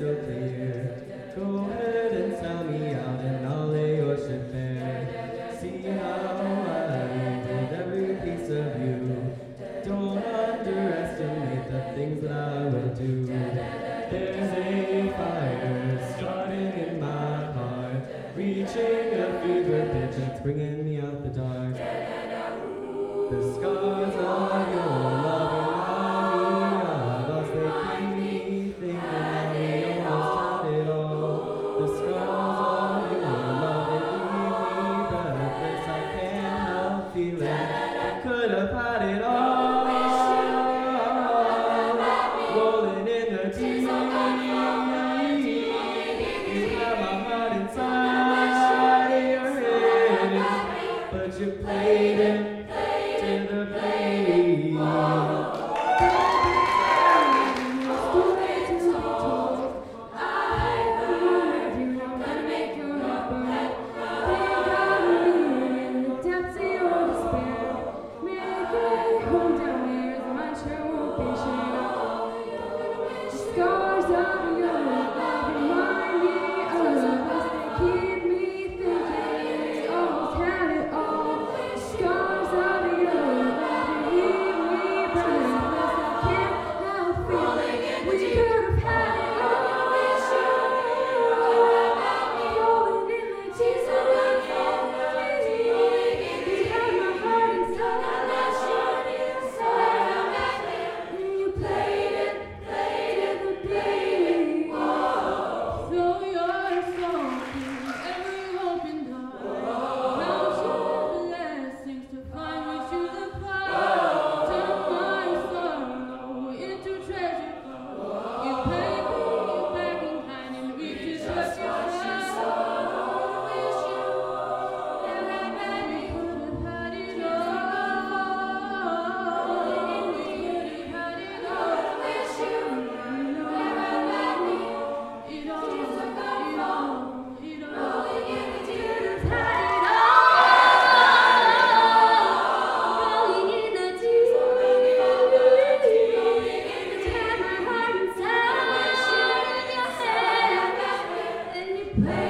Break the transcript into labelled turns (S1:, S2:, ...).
S1: crystal clear. Go ahead and sell me out and I'll lay your ship bare. See how I did every piece of you. Don't underestimate the things that I will do. There's a fire starting in my heart, reaching a fever pitch that's bringing me out the dark. The scars of your love remind me of us. They keep me thinking that we almost had it all. The scars of your love, they leave me breathless. I can't help feeling I could have had it all. Rolling in the deep, you have my heart inside your head, but you played it.
S2: Play